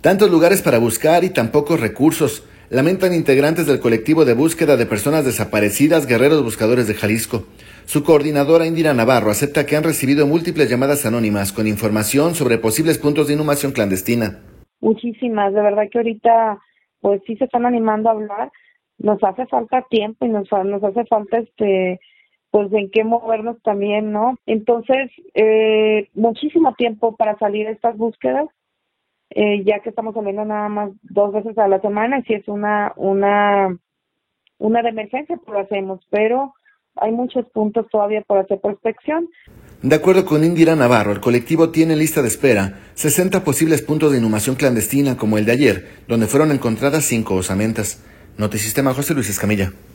Tantos lugares para buscar y tan pocos recursos, lamentan integrantes del colectivo de búsqueda de personas desaparecidas Guerreros Buscadores de Jalisco. Su coordinadora Indira Navarro acepta que han recibido múltiples llamadas anónimas con información sobre posibles puntos de inhumación clandestina. Muchísimas, de verdad que ahorita pues sí se están animando a hablar. Nos hace falta tiempo y nos hace falta pues en qué movernos también, ¿no? Entonces, muchísimo tiempo para salir a estas búsquedas, ya que estamos saliendo nada más 2 veces a la semana, y si es una de emergencia, pues lo hacemos, pero hay muchos puntos todavía por hacer prospección. De acuerdo con Indira Navarro, el colectivo tiene en lista de espera 60 posibles puntos de inhumación clandestina como el de ayer, donde fueron encontradas 5 osamentas. Notisistema, José Luis Escamilla.